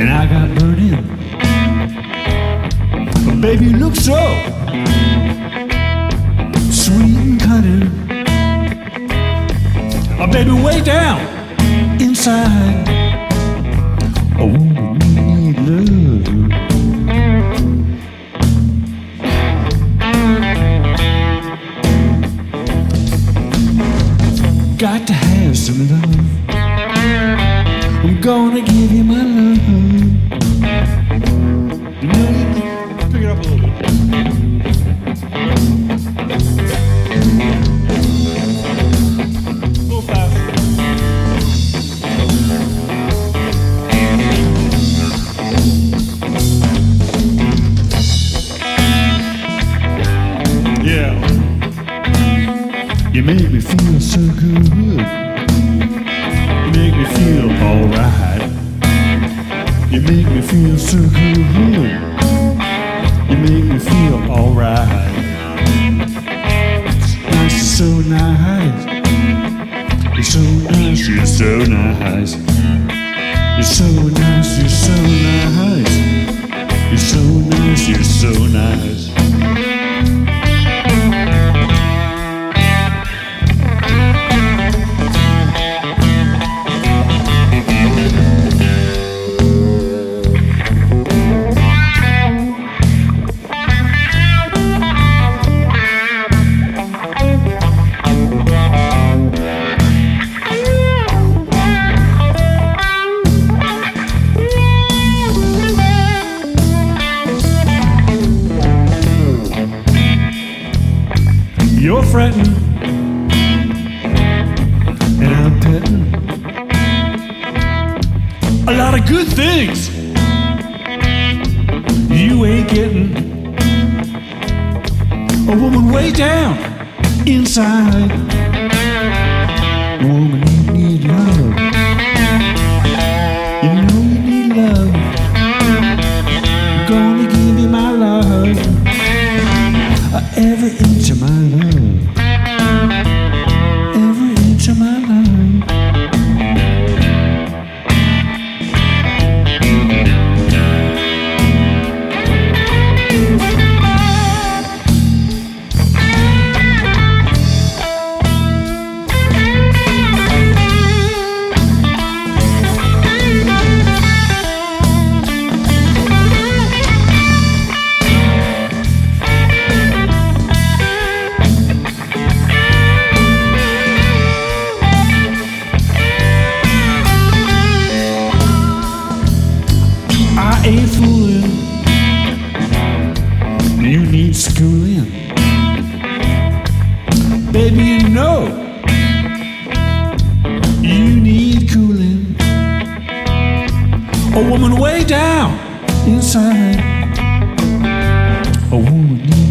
and I got burning. But baby, you look so sweet and cunning. Oh, baby, way down inside, a woman need love. Got to have some love. I'm gonna give you my love. You know, pick it up a little bit. A little faster. Yeah. You make me feel so good. You make me feel alright. You make me feel so good. You make me feel alright. Nice, you're so nice. You're so nice, you're so nice. You're so nice, you're so nice. You're so nice, you're so nice. You're fretting, and I'm petting. A lot of good things you ain't getting. A woman way down inside. A woman, you need love. You know you need love. I'm gonna give you my love. Every inch of my love. Every inch of my love. I ain't fooling. You need schooling. Baby, you know you need cooling. A woman way down inside. A woman needs